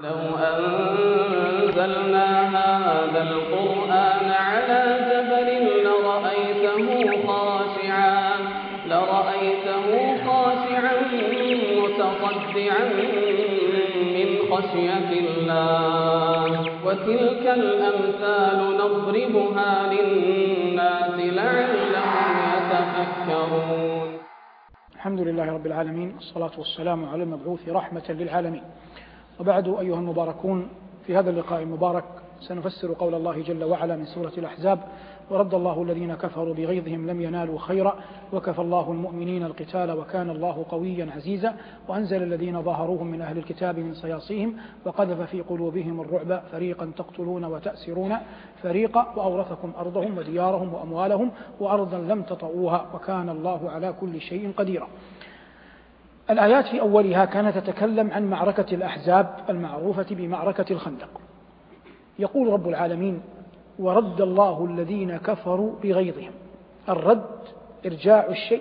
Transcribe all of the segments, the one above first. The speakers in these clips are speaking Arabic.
لو أنزلنا هذا القرآن على جبل لرأيته خاشعا متصدعا من خشية الله وتلك الأمثال نضربها للناس لعلهم يتفكرون. الحمد لله رب العالمين، والصلاة والسلام على المبعوث رحمة للعالمين. وبعد أيها المباركون، في هذا اللقاء المبارك سنفسر قول الله جل وعلا من سورة الأحزاب: ورد الله الذين كفروا بغيظهم لم ينالوا خيرا وكفى الله المؤمنين القتال وكان الله قويا عزيزا وأنزل الذين ظاهروهم من أهل الكتاب من صياصيهم وقذف في قلوبهم الرعب فريقا تقتلون وتأسرون فريقا وأورثكم أرضهم وديارهم وأموالهم وأرضا لم تطئوها وكان الله على كل شيء قديرا. الآيات في أولها كانت تتكلم عن معركة الأحزاب المعروفة بمعركة الخندق. يقول رب العالمين: ورد الله الذين كفروا بغيظهم. الرد إرجاع الشيء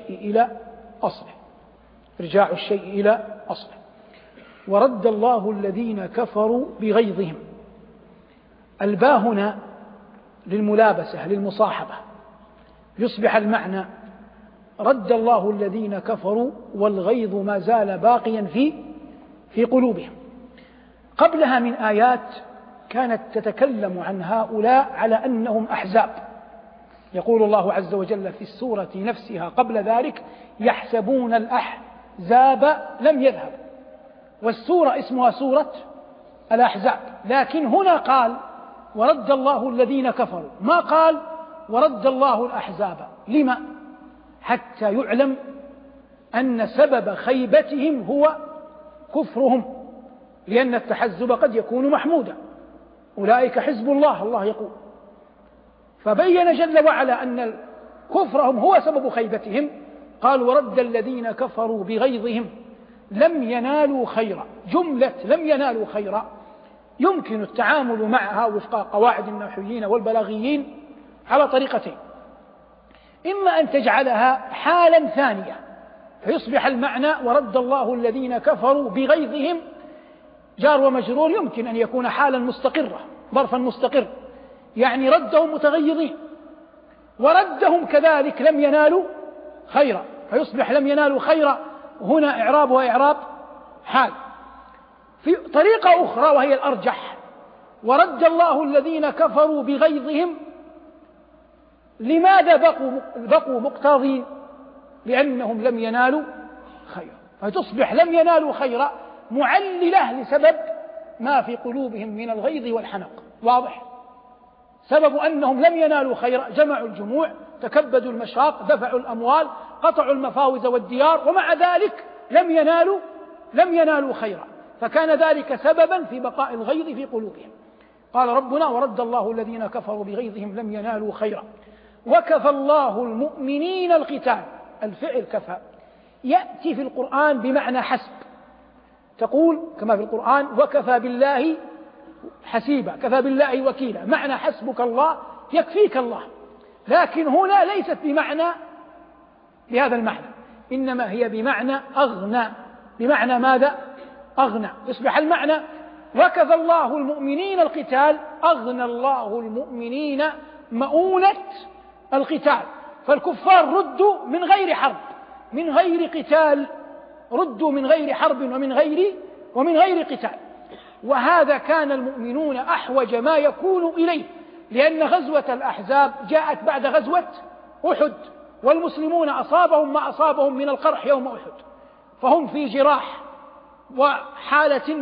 إلى أصله. ورد الله الذين كفروا بغيظهم. الباء هنا للملابسة للمصاحبة، يصبح المعنى رد الله الذين كفروا والغيظ ما زال باقيا في قلوبهم. قبلها من آيات كانت تتكلم عن هؤلاء على أنهم أحزاب. يقول الله عز وجل في السورة نفسها قبل ذلك: يحسبون الأحزاب لم يذهب. والسورة اسمها سورة الأحزاب، لكن هنا قال ورد الله الذين كفروا، ما قال ورد الله الأحزاب. لما؟ حتى يعلم أن سبب خيبتهم هو كفرهم، لأن التحزب قد يكون محمودا. أولئك حزب الله، الله يقول. فبين جل وعلا أن كفرهم هو سبب خيبتهم. قال ورد الذين كفروا بغيظهم لم ينالوا خيرا. جملة لم ينالوا خيرا يمكن التعامل معها وفق قواعد النحويين والبلاغيين على طريقتين: إما أن تجعلها حالا ثانية فيصبح المعنى ورد الله الذين كفروا بغيظهم جار ومجرور، يمكن أن يكون حالا مستقرة، ظرفا مستقر، يعني ردهم متغيظين، وردهم كذلك لم ينالوا خيرا فيصبح لم ينالوا خيرا هنا إعرابها إعراب حال. في طريقة أخرى وهي الأرجح: ورد الله الذين كفروا بغيظهم. لماذا بقوا مقتضين؟ لأنهم لم ينالوا خيرا، فتصبح لم ينالوا خيرا معللة لسبب ما في قلوبهم من الغيظ والحنق. واضح؟ سبب أنهم لم ينالوا خيرا: جمعوا الجموع، تكبدوا المشاق، دفعوا الأموال، قطعوا المفاوز والديار، ومع ذلك لم ينالوا خيرا، فكان ذلك سببا في بقاء الغيظ في قلوبهم. قال ربنا: ورد الله الذين كفروا بغيظهم لم ينالوا خيرا وكفى الله المؤمنين القتال. الفعل كفى يأتي في القرآن بمعنى حسب، تقول كما في القرآن: وكفى بالله حسيبا، كفى بالله وكيلا، معنى حسبك الله، يكفيك الله. لكن هنا ليست بهذا المعنى، إنما هي بمعنى أغنى. بمعنى ماذا؟ أغنى. يصبح المعنى وكفى الله المؤمنين القتال، أغنى الله المؤمنين مؤونة القتال. فالكفار ردوا من غير حرب، من غير قتال، ردوا من غير حرب ومن غير قتال. وهذا كان المؤمنون أحوج ما يكون إليه، لأن غزوة الأحزاب جاءت بعد غزوة أحد، والمسلمون أصابهم ما أصابهم من القرح يوم أحد، فهم في جراح وحالة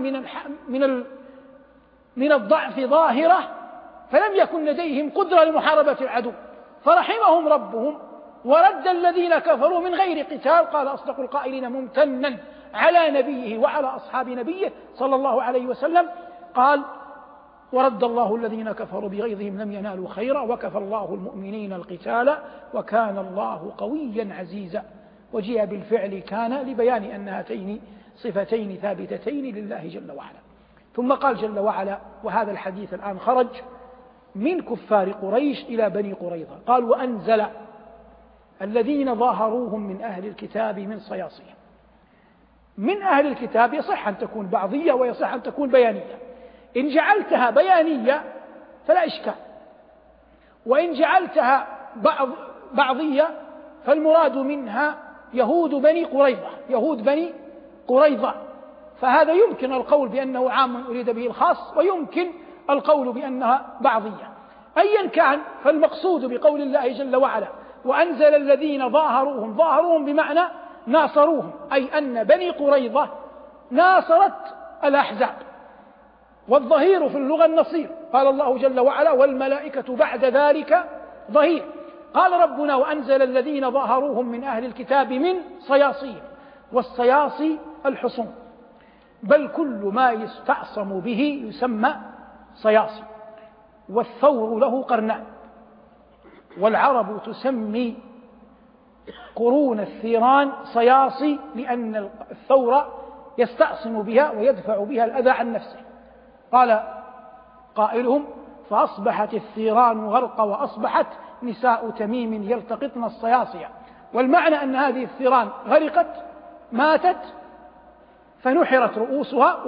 من الضعف ظاهرة، فلم يكن لديهم قدرة لمحاربة العدو، فرحمهم ربهم ورد الذين كفروا من غير قتال. قال أصدق القائلين ممتنا على نبيه وعلى أصحاب نبيه صلى الله عليه وسلم، قال ورد الله الذين كفروا بغيظهم لم ينالوا خيرا وكفى الله المؤمنين القتال وكان الله قويا عزيزا. وجيء بالفعل كان لبيان أن هاتين صفتين ثابتتين لله جل وعلا. ثم قال جل وعلا، وهذا الحديث الآن خرج من كفار قريش إلى بني قريظة، قال وأنزل الذين ظاهروهم من أهل الكتاب من صياصيهم. من أهل الكتاب يصح أن تكون بعضية ويصح أن تكون بيانية. إن جعلتها بيانية فلا إشكال، وإن جعلتها بعضية فالمراد منها يهود بني قريظة، فهذا يمكن القول بأنه عام أريد به الخاص، ويمكن القول بأنها بعضية. أيا كان فالمقصود بقول الله جل وعلا وأنزل الذين ظاهروهم بمعنى ناصروهم، أي أن بني قريظة ناصرت الأحزاب، والظهير في اللغة النصير، قال الله جل وعلا والملائكة بعد ذلك ظهير. قال ربنا وأنزل الذين ظاهروهم من أهل الكتاب من صياصيهم، والصياصي الحصون، بل كل ما يستعصم به يسمى صياصي. والثور له قرنان، والعرب تسمي قرون الثيران صياصي لأن الثور يستعصم بها ويدفع بها الأذى عن نفسه. قال قائلهم فأصبحت الثيران غرق وأصبحت نساء تميم يلتقطن الصياصي، والمعنى أن هذه الثيران غرقت ماتت فنحرت رؤوسها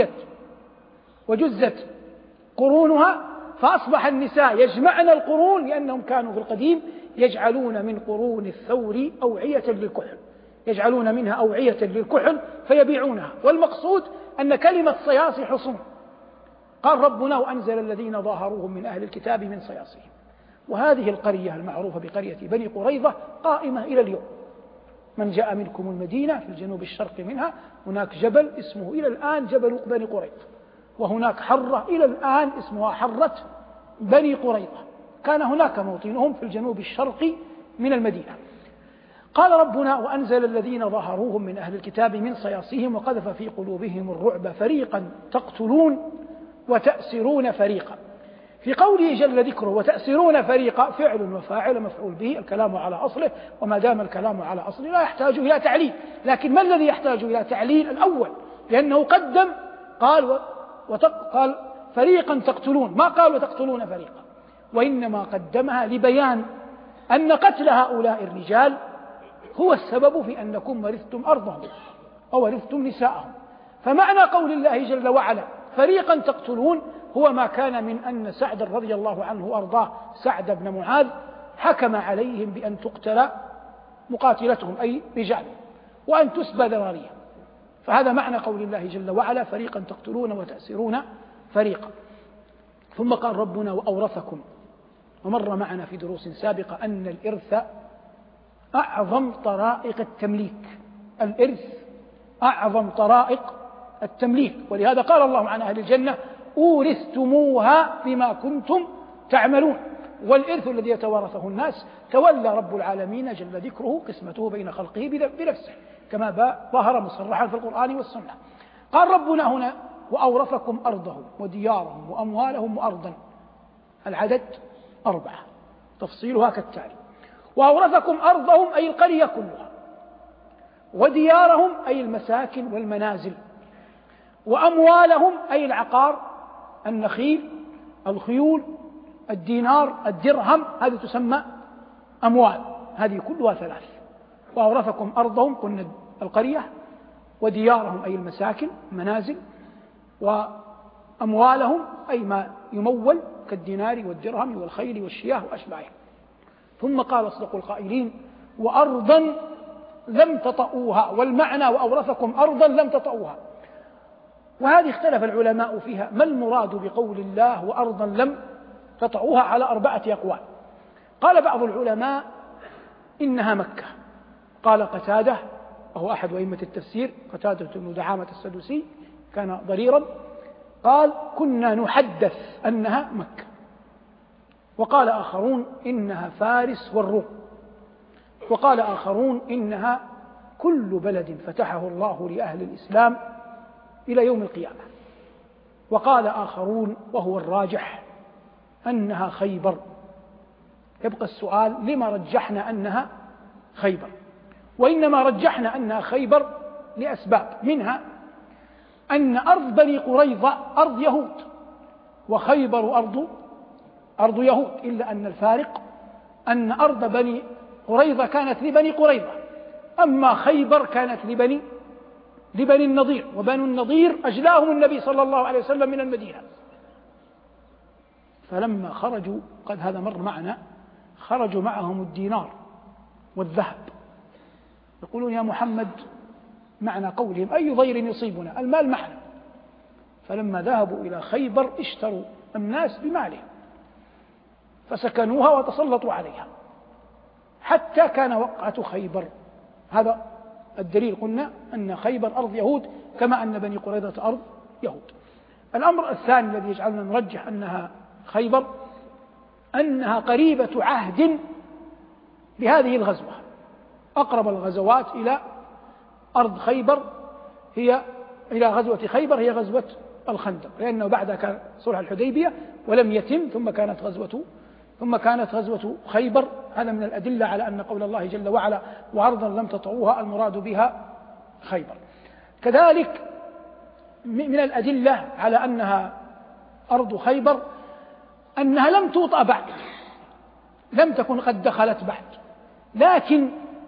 وجزت قرونها، فأصبح النساء يجمعن القرون لأنهم كانوا في القديم يجعلون من قرون الثور أوعية للكحل، يجعلون منها أوعية للكحل فيبيعونها، والمقصود أن كلمة صياصي حصون. قال ربنا وأنزل الذين ظاهروهم من أهل الكتاب من صياصيهم. وهذه القرية المعروفة بقرية بني قريظة قائمة إلى اليوم. من جاء منكم المدينة في الجنوب الشرقي منها هناك جبل اسمه إلى الآن جبل بني قريظة، وهناك حرة إلى الآن اسمها حرة بني قريظة، كان هناك موطنهم في الجنوب الشرقي من المدينة. قال ربنا وأنزل الذين ظاهروهم من أهل الكتاب من صياصيهم وقذف في قلوبهم الرعب فريقا تقتلون وتأسرون فريقا. في قوله جل ذكره وتأسرون فريقا فعل وفاعل مفعول به، الكلام على أصله، وما دام الكلام على أصله لا يحتاج إلى تعليل. لكن ما الذي يحتاج إلى تعليل؟ الأول، لأنه قدم قال فريقا تقتلون، ما قال وتقتلون فريقا، وإنما قدمها لبيان أن قتل هؤلاء الرجال هو السبب في أنكم ورثتم أرضهم أو ورثتم نساءهم. فمعنى قول الله جل وعلا فريقا تقتلون هو ما كان من أن سعد رضي الله عنه وأرضاه سعد بن معاذ حكم عليهم بأن تقتل مقاتلتهم أي رجال وأن تسبى ذراريهم، فهذا معنى قول الله جل وعلا فريقا تقتلون وتأسرون فريقا. ثم قال ربنا وأورثكم، ومر معنا في دروس سابقة أن الإرث أعظم طرائق التمليك، الإرث أعظم طرائق التمليك، ولهذا قال الله عن أهل الجنة أورثتموها بما كنتم تعملون. والإرث الذي يتوارثه الناس تولى رب العالمين جل ذكره قسمته بين خلقه بنفسه كما ظهر مصرحا في القرآن والسنة. قال ربنا هنا وأورثكم أرضهم وديارهم وأموالهم وأرضا، العدد 4، تفصيلها كالتالي: وأورثكم أرضهم أي القرية كلها، وديارهم أي المساكن والمنازل، وأموالهم أي العقار، النخيل، الخيول، الدينار، الدرهم، هذه تسمى أموال، هذه كلها 3. وأورثكم أرضهم قلنا القرية، وديارهم أي المساكن منازل، وأموالهم أي ما يمول كالدينار والدرهم والخيل والشياه وأشباهه. ثم قال أصدق القائلين وأرضا لم تطئوها، والمعنى وأورثكم أرضا لم تطئوها، وهذه اختلف العلماء فيها ما المراد بقول الله وأرضا لم تطئوها على 4 أقوال. قال بعض العلماء إنها مكة، قال قتادة وهو أحد أئمة التفسير، قتادة بن دعامة السدوسي كان ضريرا، قال كنا نحدث أنها مكة. وقال آخرون إنها فارس والروم، وقال آخرون إنها كل بلد فتحه الله لأهل الإسلام إلى يوم القيامة. وقال آخرون وهو الراجح أنها خيبر. يبقى السؤال لما رجحنا أنها خيبر؟ وإنما رجحنا أنها خيبر لأسباب، منها أن أرض بني قريظة أرض يهود، وخيبر أرض يهود، إلا أن الفارق أن أرض بني قريظة كانت لبني قريظة، أما خيبر كانت لبني النضير، وبنو النضير أجلاهم النبي صلى الله عليه وسلم من المدينة. فلما خرجوا، قد هذا مر معنا، خرجوا معهم الدينار والذهب، يقولون يا محمد معنى قولهم أي ضير يصيبنا، المال معنا. فلما ذهبوا إلى خيبر اشتروا الناس بمالهم فسكنوها وتسلطوا عليها حتى كان وقعة خيبر. هذا الدليل، قلنا أن خيبر أرض يهود كما أن بني قريظة أرض يهود. الأمر الثاني الذي يجعلنا نرجح أنها خيبر أنها قريبة عهد بهذه الغزوة. أقرب الغزوات إلى أرض خيبر إلى غزوة خيبر هي غزوة الخندق، لأنه بعدها كان صلح الحديبية ولم يتم، ثم كانت غزوة خيبر. هذا من الأدلة على أن قول الله جل وعلا وأرضا لم تطعوها المراد بها خيبر. كذلك من الأدلة على أنها أرض خيبر أنها لم توطأ بعد، لم تكن قد دخلت بعد، لكن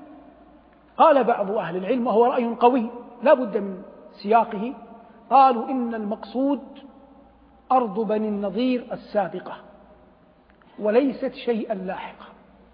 قال بعض أهل العلم وهو رأي قوي لا بد من سياقه، قالوا إن المقصود أرض بني النضير السابقة وليست شيئا لاحقا.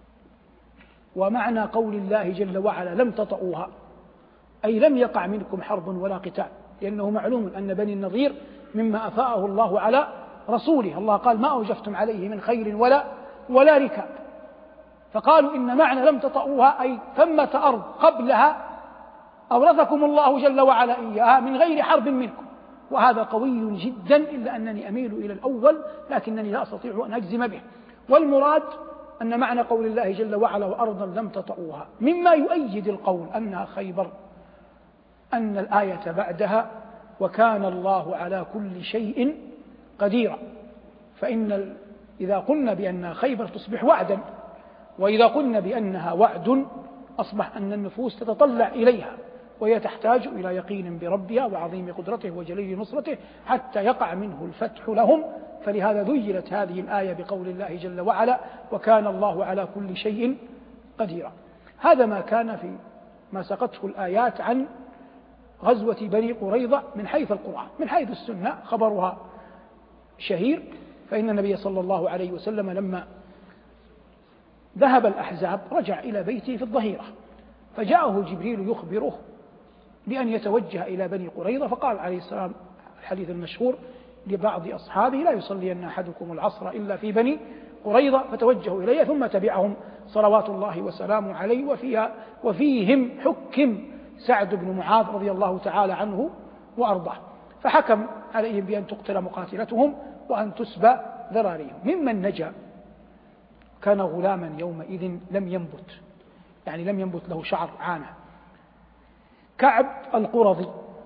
ومعنى قول الله جل وعلا لم تطئوها أي لم يقع منكم حرب ولا قتال، لأنه معلوم أن بني النضير مما أفاءه الله على رسوله، الله قال ما أوجفتم عليه من خير ولا ركاب. فقالوا إن معنى لم تطئوها أي ثمة أرض قبلها أورثكم الله جل وعلا إياها من غير حرب منكم، وهذا قوي جدا، إلا أنني أميل إلى الأول لكنني لا أستطيع أن أجزم به. والمراد أن معنى قول الله جل وعلا وأرضا لم تطئوها مما يؤيد القول أنها خيبر أن الآية بعدها وكان الله على كل شيء قديرا. فإن إذا قلنا بأن خيبر تصبح وعدا، وإذا قلنا بأنها وعد أصبح أن النفوس تتطلع إليها وهي تحتاج إلى يقين بربها وعظيم قدرته وجليل نصرته حتى يقع منه الفتح لهم. فلهذا ذيلت هذه الآية بقول الله جل وعلا وكان الله على كل شيء قديرا. هذا ما كان في ما سقته الآيات عن غزوة بني قريظة من حيث القرآن. من حيث السنة خبرها شهير، فإن النبي صلى الله عليه وسلم لما ذهب الأحزاب رجع إلى بيته في الظهيرة، فجاءه جبريل يخبره بأن يتوجه إلى بني قريظة، فقال عليه السلام الحديث المشهور لبعض أصحابه لا يصلين أحدكم العصر إلا في بني قريظة، فتوجهوا إليه ثم تبعهم صلوات الله وسلامه عليه. وفيهم حكم سعد بن معاذ رضي الله تعالى عنه وأرضاه، فحكم عليهم بأن تقتل مقاتلتهم وأن تسبى ذراريهم. ممن نجا كان غلاما يومئذ لم ينبت، يعني لم ينبت له شعر عانة، كعب القرظي.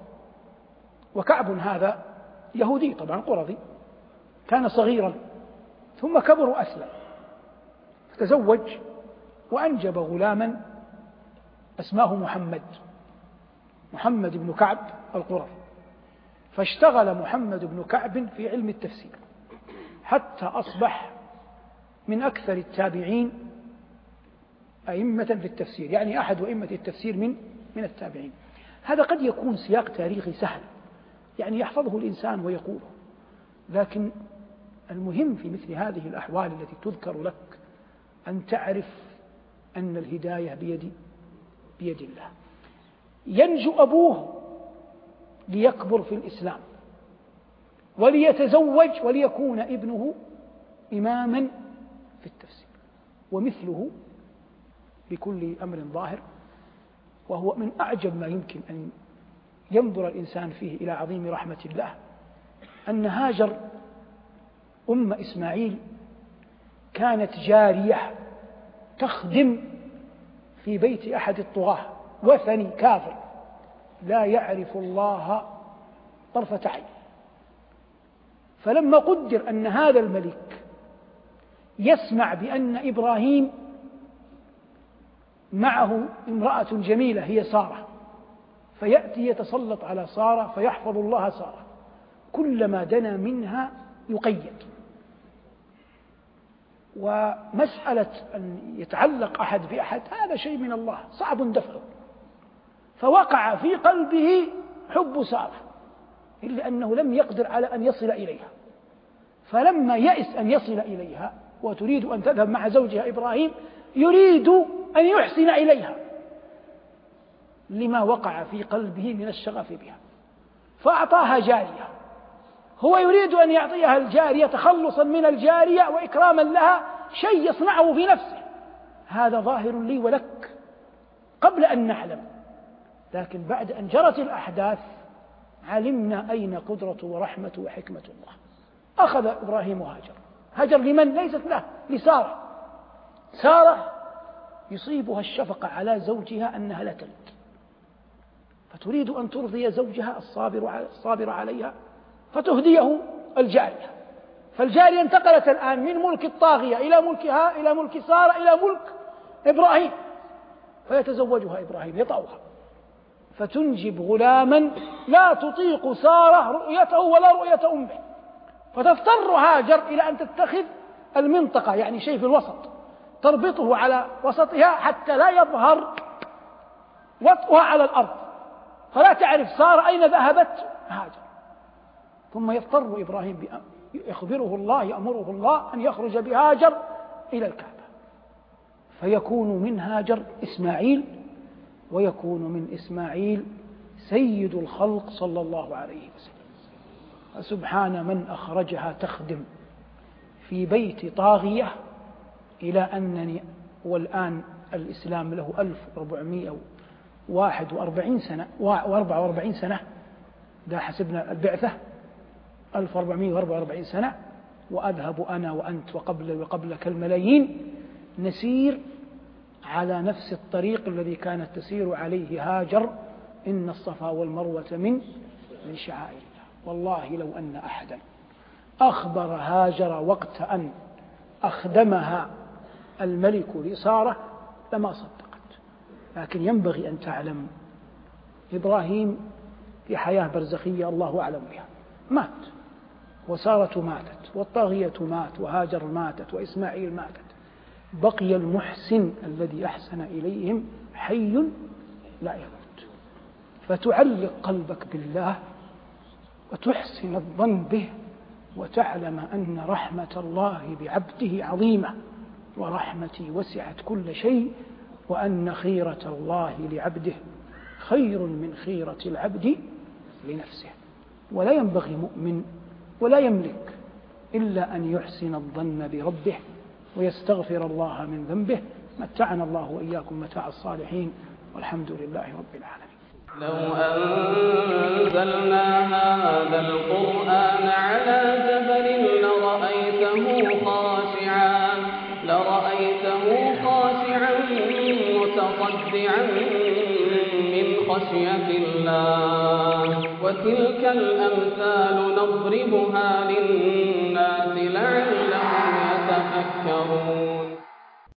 وكعب هذا يهودي طبعا قرظي، كان صغيرا ثم كبر وأسلم، فتزوج وأنجب غلاما اسماه محمد بن كعب القرظي. فاشتغل محمد بن كعب في علم التفسير حتى أصبح من أكثر التابعين أئمة في التفسير، يعني أحد أئمة التفسير من التابعين. هذا قد يكون سياق تاريخي سهل يعني يحفظه الإنسان ويقوله، لكن المهم في مثل هذه الأحوال التي تذكر لك أن تعرف أن الهداية بيد الله. ينجو أبوه ليكبر في الإسلام وليتزوج وليكون ابنه إماما في التفسير، ومثله بكل أمر ظاهر. وهو من أعجب ما يمكن أن ينظر الإنسان فيه إلى عظيم رحمة الله أن هاجر أم إسماعيل كانت جارية تخدم في بيت أحد الطغاة وثني كافر لا يعرف الله طرفة عين. فلما قدر أن هذا الملك يسمع بأن إبراهيم معه امرأة جميلة هي سارة، فيأتي يتسلط على سارة فيحفظ الله سارة، كلما دنا منها يقيد. ومسألة أن يتعلق أحد بأحد هذا شيء من الله صعب دفعه، فوقع في قلبه حب سارة، إلا أنه لم يقدر على أن يصل إليها، فلما يئس أن يصل إليها وتريد أن تذهب مع زوجها إبراهيم يريد أن يحسن إليها لما وقع في قلبه من الشغف بها، فأعطاها جارية. هو يريد أن يعطيها الجارية تخلصا من الجارية وإكراما لها، شيء يصنعه في نفسه، هذا ظاهر لي ولك قبل أن نعلم، لكن بعد أن جرت الأحداث علمنا أين قدرة ورحمة وحكمة الله. أخذ إبراهيم هاجر لمن؟ ليست له، لسارة. سارة يصيبها الشفقة على زوجها أنها لا تلد، فتريد أن ترضي زوجها الصابر عليها فتهديه الجارية، فالجارية انتقلت الآن من ملك الطاغية إلى ملكها، إلى ملك سارة، إلى ملك إبراهيم، فيتزوجها إبراهيم يطأها، فتنجب غلاما لا تطيق سارة رؤيته ولا رؤية أمه، فتضطر هاجر إلى أن تتخذ المنطقة، يعني شيء في الوسط، تربطه على وسطها حتى لا يظهر وطئها على الأرض، فلا تعرف سارة أين ذهبت هاجر. ثم يضطر إبراهيم يأمره الله أن يخرج بهاجر إلى الكعبة، فيكون من هاجر إسماعيل، ويكون من إسماعيل سيد الخلق صلى الله عليه وسلم. فسبحان من أخرجها تخدم في بيت طاغية، إلى أنني والآن الإسلام له 1441 سنة و44 سنة، ده حسبنا البعثة 1444 سنة، وأذهب أنا وأنت وقبلك الملايين نسير على نفس الطريق الذي كانت تسير عليه هاجر. إن الصفا والمروة من شعائر الله. والله لو أن أحدا أخبر هاجر وقت أن أخدمها الملك لسارة لما صدقت، لكن ينبغي أن تعلم إبراهيم في حياة برزخية الله أعلم بها، مات، وسارة ماتت، والطاغية مات، وهاجر ماتت، وإسماعيل ماتت، بقي المحسن الذي أحسن إليهم حي لا يموت. فتعلق قلبك بالله وتحسن الظن به، وتعلم أن رحمة الله بعبده عظيمة، ورحمتي وسعت كل شيء، وأن خيرة الله لعبده خير من خيرة العبد لنفسه. ولا ينبغي مؤمن ولا يملك إلا أن يحسن الظن بربه ويستغفر الله من ذنبه. متعنا الله وإياكم متاع الصالحين، والحمد لله رب العالمين. لو أنزلنا هذا القرآن على جبل لرأيته خاشعا متصدعا من خشية الله. وتلك الأمثال نضربها للناس